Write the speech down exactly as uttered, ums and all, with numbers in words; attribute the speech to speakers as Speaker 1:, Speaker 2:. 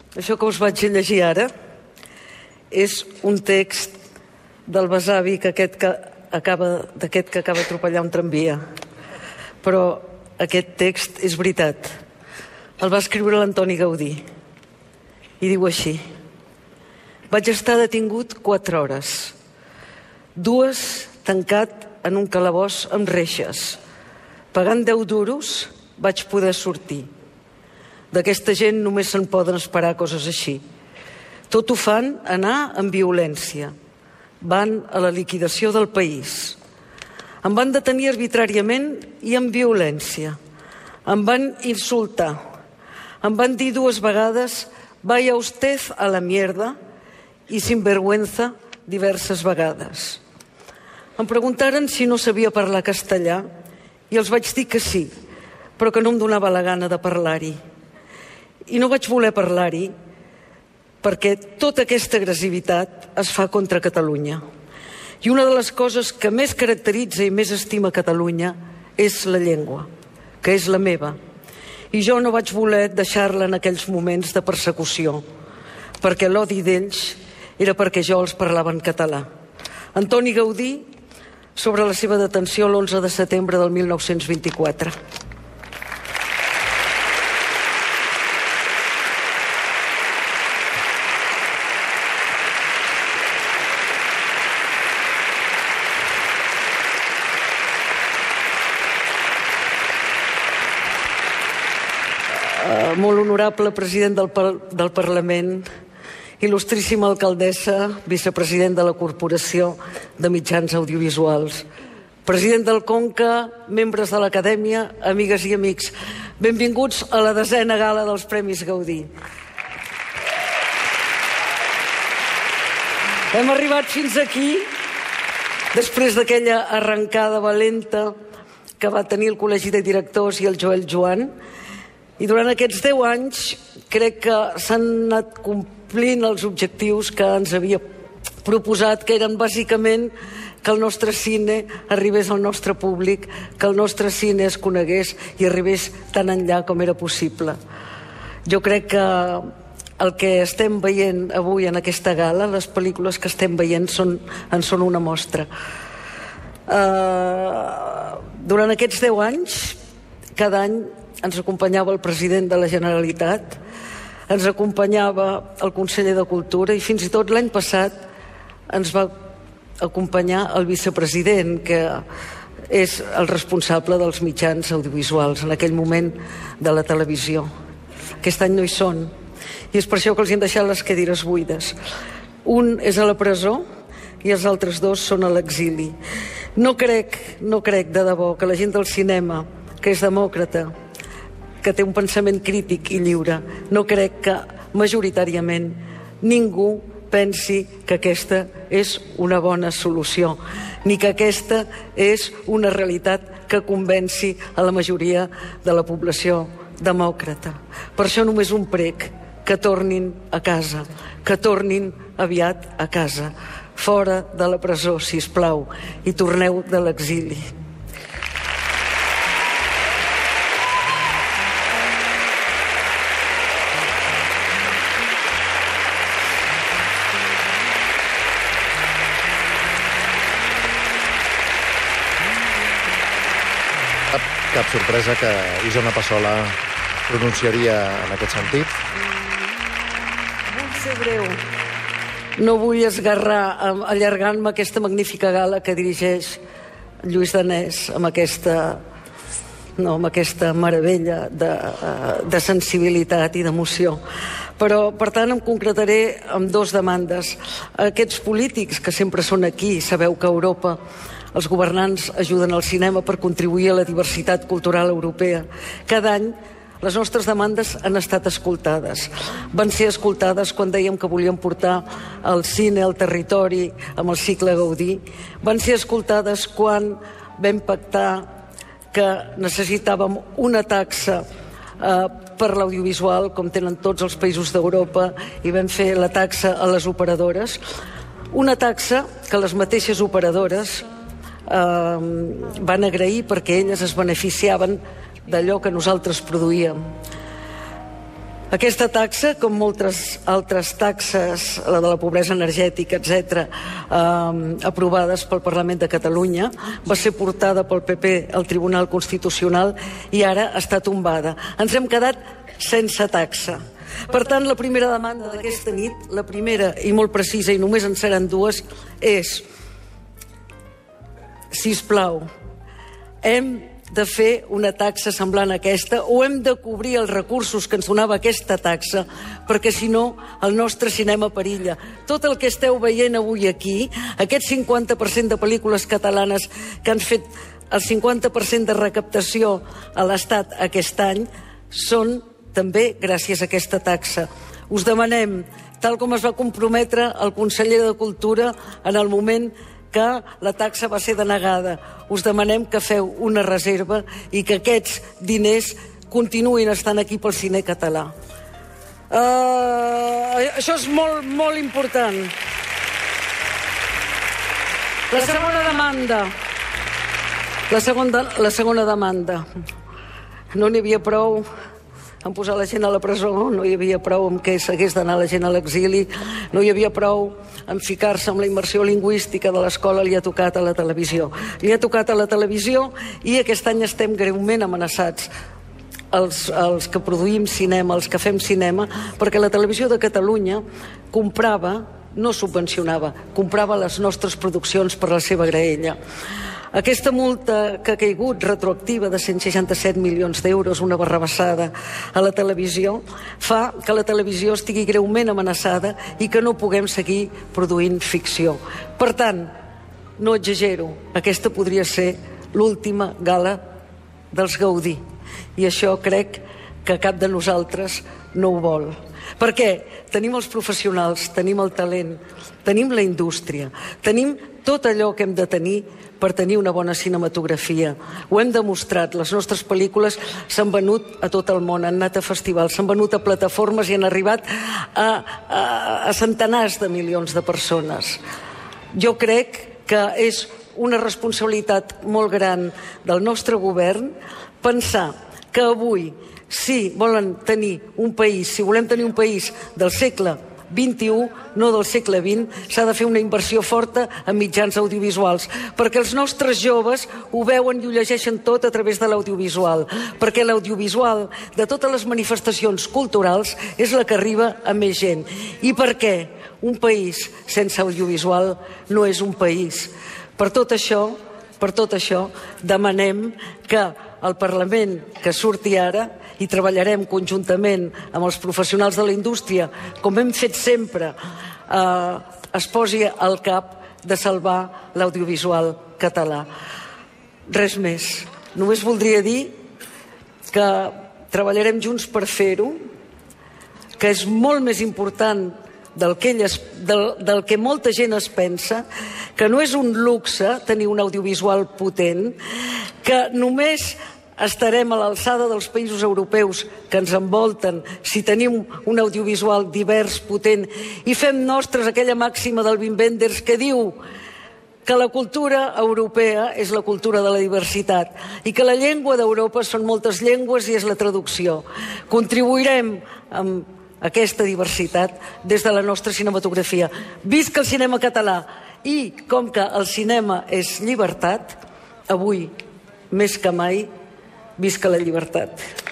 Speaker 1: Això que us vaig llegir ara és un text del besavi que aquest que acaba, d'aquest que acaba d'atropellar un tramvia. Però aquest text és veritat. El va escriure l'Antoni Gaudí. I diu així: vaig estar detingut quatre hores. Dues tancat en un calabós amb reixes. Pagant deu duros vaig poder sortir. D'aquesta gent només se'n poden esperar coses així. Tot ho fan anar amb violència. Van a la liquidació del país. Em van detenir arbitràriament i amb violència. Em van insultar. Em van dir dues vegades «vaya usted a la mierda» i «sinvergüenza» diverses vegades. Em preguntaren si no sabia parlar castellà i els vaig dir que sí, però que no em donava la gana de parlar-hi. I no vaig voler parlar-hi perquè tota aquesta agressivitat es fa contra Catalunya. I una de les coses que més caracteritza i més estima Catalunya és la llengua, que és la meva. I jo no vaig voler deixar-la en aquells moments de persecució, perquè l'odi d'ells era perquè jo els parlava en català. Antoni Gaudí, sobre la seva detenció l'onze de setembre del mil nou-cents vint-i-quatre. Uh, molt honorable president del, par del Parlament, il·lustríssima alcaldessa, vicepresident de la Corporació de Mitjans Audiovisuals, president del Conca, membres de l'Acadèmia, amigues i amics, benvinguts a la desena gala dels Premis Gaudí. Hem arribat fins aquí després d'aquella arrencada valenta que va tenir el Col·legi de Directors i el Joel Joan, i durant aquests deu anys crec que s'han anat complint els objectius que ens havia proposat, que eren bàsicament que el nostre cine arribés al nostre públic, que el nostre cine es conegués i arribés tan enllà com era possible. Jo crec que el que estem veient avui en aquesta gala, les pel·lícules que estem veient són, en són una mostra. Uh, durant aquests deu anys, cada any ens acompanyava el president de la Generalitat, ens acompanyava el conseller de Cultura i fins i tot l'any passat ens va acompanyar el vicepresident, que és el responsable dels mitjans audiovisuals, en aquell moment de la televisió. Aquest any no hi són, i és per això que els hem deixat les cadires buides. Un és a la presó i els altres dos són a l'exili. No crec, no crec de debò que la gent del cinema, que és demòcrata, que té un pensament crític i lliure, no crec que majoritàriament ningú pensi que aquesta és una bona solució, ni que aquesta és una realitat que convenci a la majoria de la població demòcrata. Per això només un prec: que tornin a casa, que tornin aviat a casa, fora de la presó, sisplau, i torneu de l'exili.
Speaker 2: Cap sorpresa que Isona Passola pronunciaria en aquest sentit.
Speaker 1: Vull ser breu. No vull esgarrar allargant-me aquesta magnífica gala que dirigeix Lluís Danés amb aquesta, no, amb aquesta meravella de, de sensibilitat i d'emoció. Però, per tant, em concretaré amb dues demandes. Aquests polítics que sempre són aquí, sabeu que a Europa els governants ajuden al cinema per contribuir a la diversitat cultural europea. Cada any les nostres demandes han estat escoltades. Van ser escoltades quan dèiem que volíem portar el cine al territori amb el cicle Gaudí. Van ser escoltades quan vam pactar que necessitàvem una taxa eh, per l'audiovisual, com tenen tots els països d'Europa, i vam fer la taxa a les operadores. Una taxa que les mateixes operadores eh, van agrair perquè elles es beneficiaven d'allò que nosaltres produïem. Aquesta taxa, com moltes altres taxes, la de la pobresa energètica, etcètera, eh, aprovades pel Parlament de Catalunya, va ser portada pel P P al Tribunal Constitucional i ara està tombada. Ens hem quedat sense taxa. Per tant, la primera demanda d'aquesta nit, la primera i molt precisa, i només en seran dues, és, sisplau, hem de fer una taxa semblant a aquesta o hem de cobrir els recursos que ens donava aquesta taxa, perquè si no el nostre cinema perilla. Tot el que esteu veient avui aquí, aquest cinquanta per cent de pel·lícules catalanes que han fet el cinquanta per cent de recaptació a l'Estat aquest any, són també gràcies a aquesta taxa. Us demanem, tal com es va comprometre el conseller de Cultura en el moment que la taxa va ser denegada, us demanem que feu una reserva i que aquests diners continuïn estant aquí pel cine català. Uh, això és molt, molt important. La segona demanda. La segona, la segona demanda. No n'hi havia prou en posar la gent a la presó, no hi havia prou en què s'hagués d'anar la gent a l'exili, no hi havia prou en ficar-se amb la immersió lingüística de l'escola, li ha tocat a la televisió. Li ha tocat a la televisió i aquest any estem greument amenaçats, els, els que produïm cinema, els que fem cinema, perquè la televisió de Catalunya comprava, no subvencionava, comprava les nostres produccions per la seva graella. Aquesta multa que ha caigut retroactiva de cent seixanta-set milions d'euros, una barrabassada a la televisió, fa que la televisió estigui greument amenaçada i que no puguem seguir produint ficció. Per tant, no exagero, aquesta podria ser l'última gala dels Gaudí. I això crec que cap de nosaltres no ho vol. Perquè tenim els professionals, tenim el talent, tenim la indústria, tenim tot allò que hem de tenir per tenir una bona cinematografia. Ho hem demostrat, les nostres pel·lícules s'han venut a tot el món, han anat a festivals, s'han venut a plataformes i han arribat a, a, a centenars de milions de persones. Jo crec que és una responsabilitat molt gran del nostre govern pensar que avui, si volen tenir un país, si volem tenir un país del segle vint-i-u, no del segle vint, s'ha de fer una inversió forta en mitjans audiovisuals, perquè els nostres joves ho veuen i ho llegeixen tot a través de l'audiovisual, perquè l'audiovisual de totes les manifestacions culturals és la que arriba a més gent. I perquè un país sense audiovisual no és un país. Per tot això, per tot això, demanem que el Parlament que surti ara, i treballarem conjuntament amb els professionals de la indústria, com hem fet sempre, eh, es posi al cap de salvar l'audiovisual català. Res més. Només voldria dir que treballarem junts per fer-ho, que és molt més important del que, elles, del, del que molta gent es pensa, que no és un luxe tenir un audiovisual potent, que només estarem a l'alçada dels països europeus que ens envolten si tenim un audiovisual divers, potent, i fem nostres aquella màxima del Wim Wenders que diu que la cultura europea és la cultura de la diversitat i que la llengua d'Europa són moltes llengües i és la traducció. Contribuirem amb aquesta diversitat des de la nostra cinematografia. Visca el cinema català! I com que el cinema és llibertat, avui més que mai, visca la llibertat.